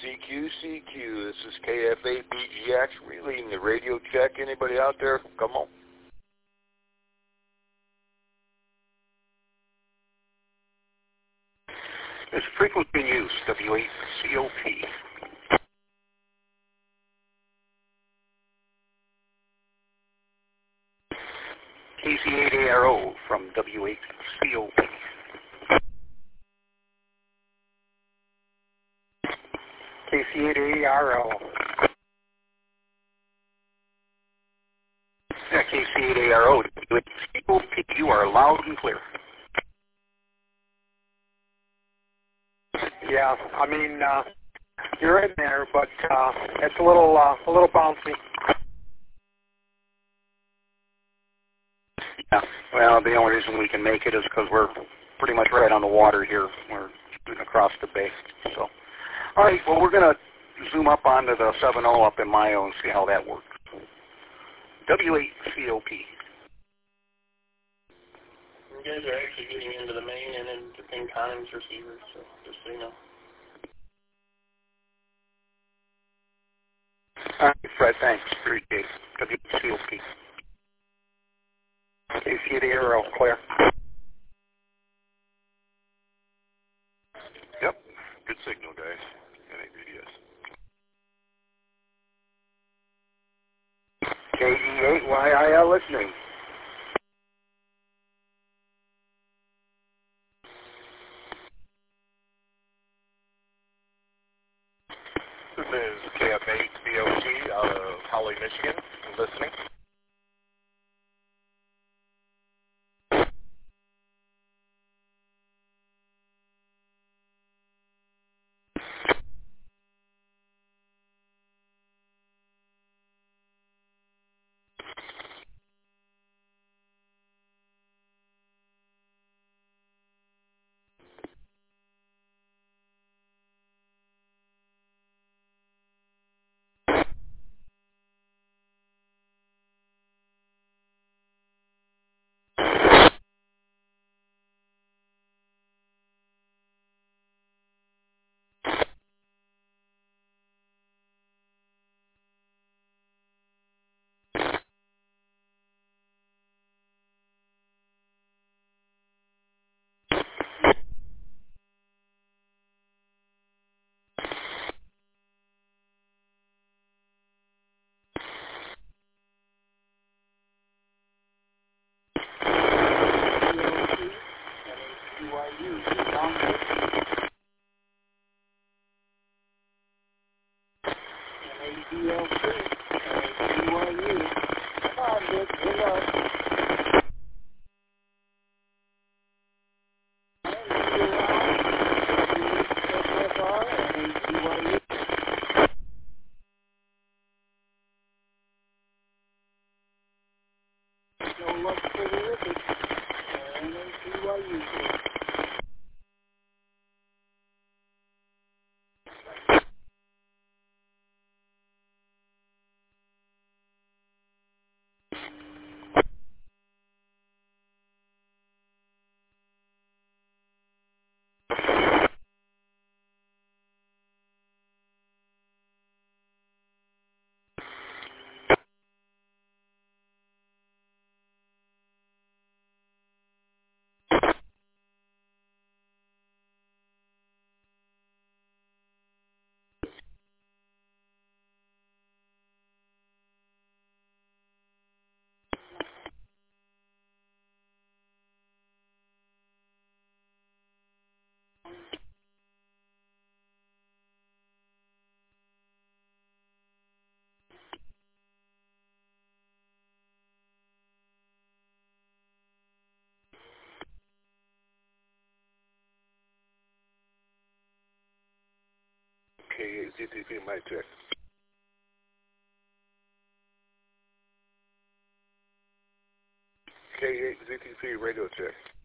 CQ. This is KF8BGX relaying the radio check. Anybody out there? Come on. This frequency in use, W8COP. KC8ARO from W8COP. KC8ARO. Yeah, KC8ARO, W8COP. You are loud and clear. Yeah, I mean, you're in there, but it's a little bouncy. Yeah, well, the only reason we can make it is because we're pretty much right on the water here. We're across the bay. So, all right, well, we're going to zoom up onto the 7.0 up in Mayo and see how that works. W8COP. You guys are actually getting into the main and into pin comms receivers, so just so you know. All right, Fred, thanks. Appreciate it. WCOP. KC8ARO, clear. Yep. Good signal, guys. NABDS. KE8YIL listening. This is KF8BOT out of Holly, Michigan, listening. K8ZTP mic check. K8ZTP radio check.